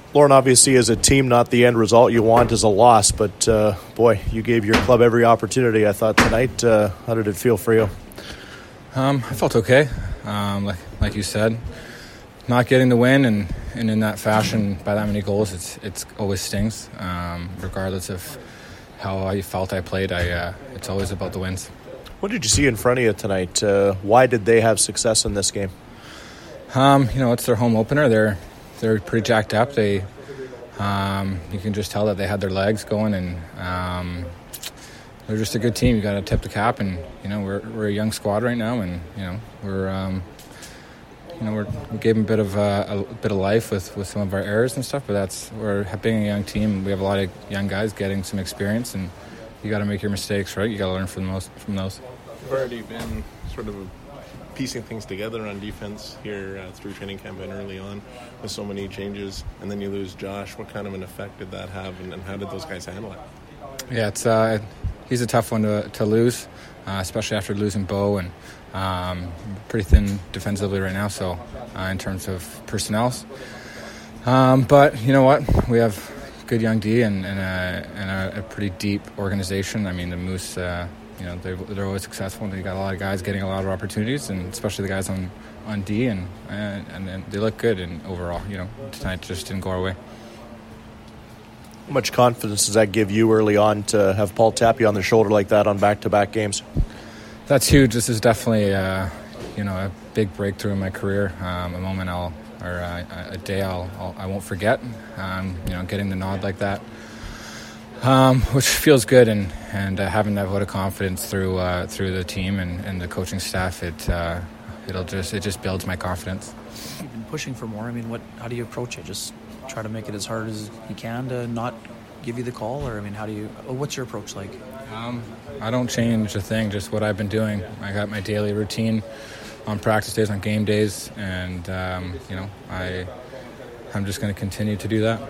Lauren, obviously, as a team, not the end result you want is a loss, but boy, you gave your club every opportunity, I thought, tonight. How did it feel for you? I felt okay. Like you said, not getting the win and in that fashion by that many goals, it's always stings. Regardless of how I felt I played, it's always about the wins. What did you see in front of you tonight? Why did they have success in this game? It's their home opener. They're pretty jacked up. They, you can just tell that they had their legs going, and they're just a good team. You got to tip the cap, and we're a young squad right now, and we gave them a bit of life with some of our errors and stuff. But we're being a young team. We have a lot of young guys getting some experience, and you got to make your mistakes, right? You got to learn from those. You've already been sort of piecing things together on defense here through training camp and early on with so many changes, and then you lose Josh. What kind of an effect did that have, and how did those guys handle it? Yeah, he's a tough one to lose, especially after losing Bo, and pretty thin defensively right now, so in terms of personnel. But you know what? We have good young D and a pretty deep organization. I mean, the Moose, they're always successful. They got a lot of guys getting a lot of opportunities, and especially the guys on D, and they look good. And overall, tonight just didn't go our way. How much confidence does that give you early on to have Paul tap you on the shoulder like that on back-to-back games? That's huge. This is definitely a big breakthrough in my career. A moment a day I won't forget. Getting the nod like that, which feels good, and having that vote of confidence through the team and the coaching staff, it just builds my confidence. You've been pushing for more. I mean, how do you approach it? Just try to make it as hard as you can to not give you the call, or I mean, what's your approach like? I don't change a thing, just what I've been doing. I got my daily routine on practice days, on game days, and I'm just going to continue to do that.